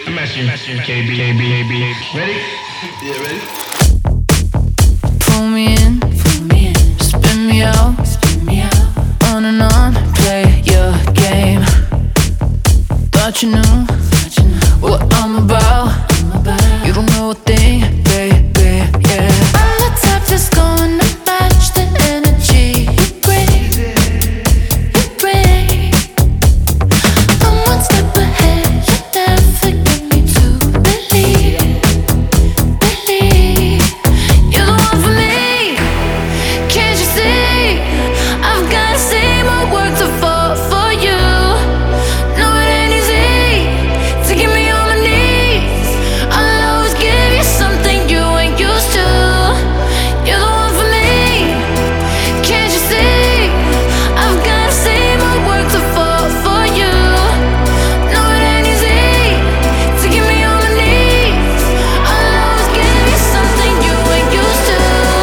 KB. Ready? Yeah, ready? Pull me in, spin me out, on and on, play your game. Thought you knew what I'm about. You don't know a thing, baby, yeah. I'm the type that's gonna match the energy you bring. I'm one step ahead, you never get me to believe. You're the one for me, can't you see? I've gotta see my work to fall for you. No, it ain't easy to get me on my knees. I'll always give you something you ain't used to. You're the one for me, can't you see? I've gotta see my work to fall for you. No, it ain't easy to get me on my knees. I'll always give you something you ain't used to.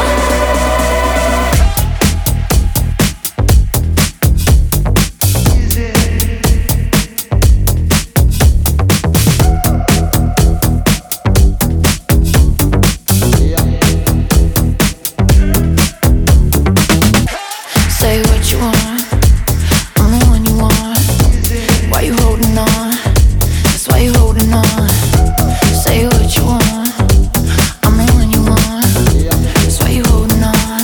Say what you want, I'm the one you want. Why you holding on? That's why you holding on. Say what you want, I'm the one you want. That's why you holding on.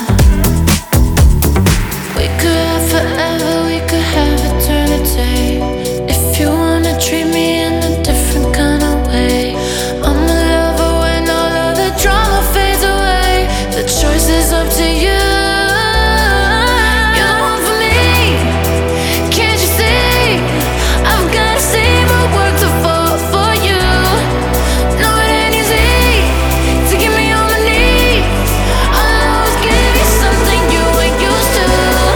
We could have forever, we could have eternity. If you wanna treat me in a different kind of way, I'm a lover when all of the drama fades away. The choice is up to you. You're the one for me, can't you see? I've gotta see my work to fall for you. No, it ain't easy to get me on my knees. I'll always give you something you ain't used to.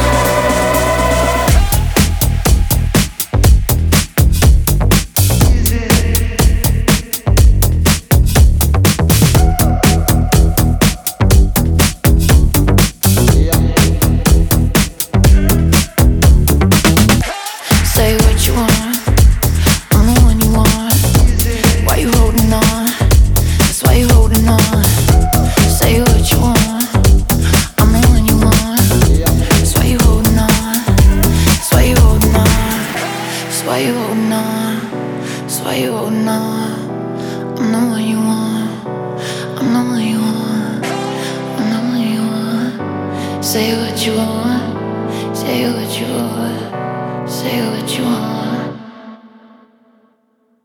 Say what you want, I'm the one you want. Why you holding on? That's why you holding on. Say what you want, I'm the one you want. That's why you holding on. That's why you holding on. That's why you holding on. That's why you holding on. I'm the one you want. I'm the one you want. I'm the one you want. Say what you want. Say what you want. Say what you want.